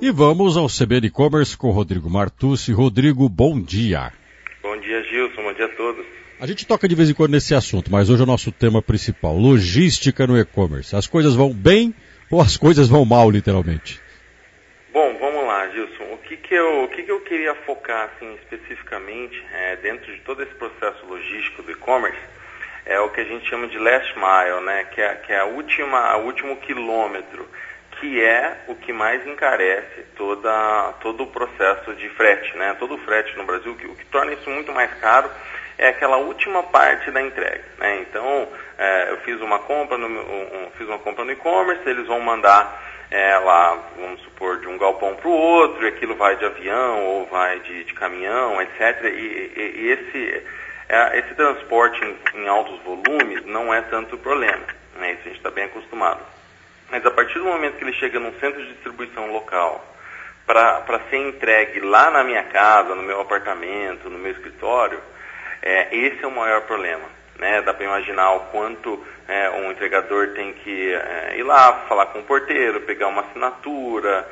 E vamos ao CBN E-Commerce com Rodrigo Martucci. Rodrigo, bom dia. Bom dia, Gilson. Bom dia a todos. A gente toca de vez em quando nesse assunto, mas hoje é o nosso tema principal, logística no e-commerce. As coisas vão bem ou as coisas vão mal, literalmente? Bom, vamos lá, Gilson. O que eu queria focar assim, especificamente dentro de todo esse processo logístico do e-commerce é o que a gente chama de last mile, né? Que é o último quilômetro, que é o que mais encarece todo o processo de frete, né? Todo o frete no Brasil, o que torna isso muito mais caro é aquela última parte da entrega, né? Então, eu fiz uma compra no e-commerce, eles vão mandar lá, vamos supor, de um galpão para o outro, e aquilo vai de avião ou vai de caminhão, etc. E esse transporte em altos volumes não é tanto problema, né? Isso a gente está bem acostumado. Mas a partir do momento que ele chega num centro de distribuição local para ser entregue lá na minha casa, no meu apartamento, no meu escritório, esse é o maior problema, né? Dá para imaginar o quanto um entregador tem que ir lá, falar com o porteiro, pegar uma assinatura.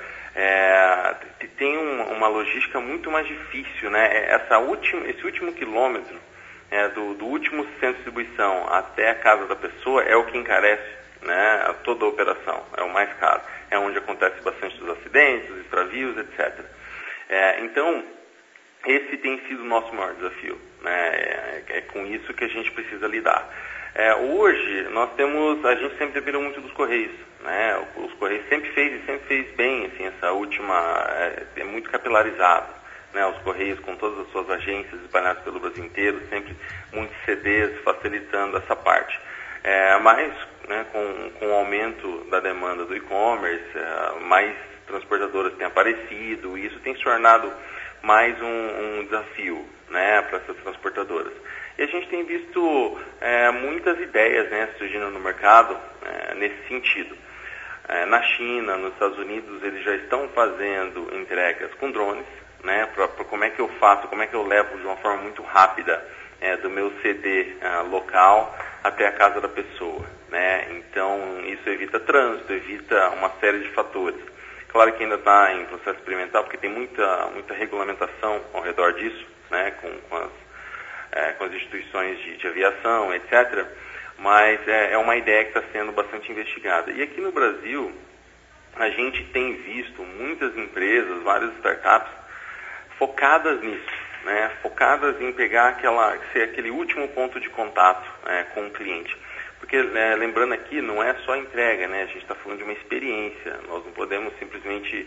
Tem uma logística muito mais difícil, né? Esse último quilômetro do último centro de distribuição até a casa da pessoa é o que encarece, né, toda a operação, é o mais caro. É onde acontece bastante dos acidentes, dos extravios, etc. Então, esse tem sido o nosso maior desafio, né? É com isso que a gente precisa lidar. Hoje, a gente sempre dependeu muito dos Correios, né? Os Correios sempre fez bem, assim, essa última, é muito capilarizado, né? Os Correios com todas as suas agências espalhadas pelo Brasil inteiro, sempre muitos CDs facilitando essa parte. Mas, né, com o aumento da demanda do e-commerce, mais transportadoras têm aparecido, e isso tem se tornado mais um desafio, né, para essas transportadoras. E a gente tem visto muitas ideias, né, surgindo no mercado nesse sentido. Na China, nos Estados Unidos, eles já estão fazendo entregas com drones, né, para como é que eu faço, como é que eu levo de uma forma muito rápida do meu CD local até a casa da pessoa, né? Então, isso evita trânsito, evita uma série de fatores. Claro que ainda está em processo experimental, porque tem muita regulamentação ao redor disso, né, com as instituições de aviação, etc. Mas é uma ideia que está sendo bastante investigada. E aqui no Brasil, a gente tem visto muitas empresas, várias startups, focadas nisso, né, focadas em pegar ser aquele último ponto de contato com o cliente. Porque, lembrando aqui, não é só entrega, né? A gente está falando de uma experiência. Nós não podemos simplesmente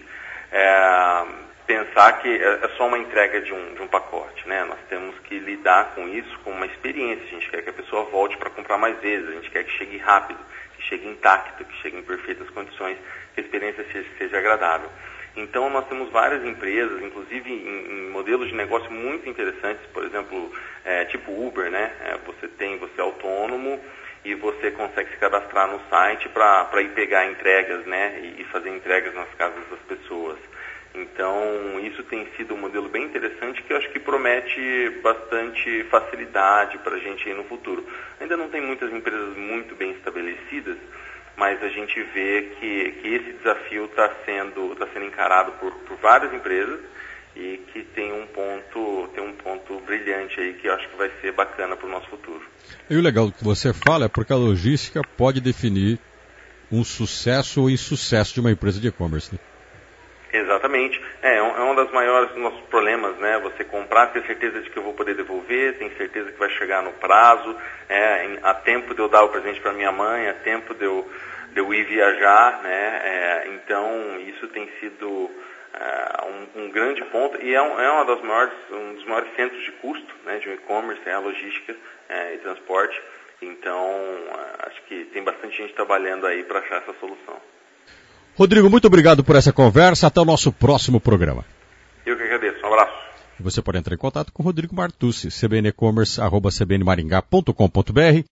pensar que é só uma entrega de um pacote, né? Nós temos que lidar com isso como uma experiência. A gente quer que a pessoa volte para comprar mais vezes, a gente quer que chegue rápido, que chegue intacto, que chegue em perfeitas condições, que a experiência seja agradável. Então, nós temos várias empresas, inclusive em modelos de negócio muito interessantes, por exemplo, tipo Uber, né? Você é autônomo e você consegue se cadastrar no site para ir pegar entregas, né? E fazer entregas nas casas das pessoas. Então, isso tem sido um modelo bem interessante que eu acho que promete bastante facilidade para a gente aí no futuro. Ainda não tem muitas empresas muito bem estabelecidas, mas a gente vê que esse desafio está sendo encarado por várias empresas e que tem um ponto brilhante aí que eu acho que vai ser bacana para o nosso futuro. E o legal do que você fala é porque a logística pode definir um sucesso ou insucesso de uma empresa de e-commerce, né? Exatamente. É um dos maiores nossos problemas, né? Você comprar, ter certeza de que eu vou poder devolver, tem certeza que vai chegar no prazo, há tempo de eu dar o presente para minha mãe, há tempo de eu ir viajar, né? Então, isso tem sido um grande ponto e um dos maiores centros de custo, né, de um e-commerce, a logística e transporte. Então, acho que tem bastante gente trabalhando aí para achar essa solução. Rodrigo, muito obrigado por essa conversa. Até o nosso próximo programa. Eu que agradeço. Um abraço. Você pode entrar em contato com o Rodrigo Martucci, cbnecommerce@cbnmaringá.com.br.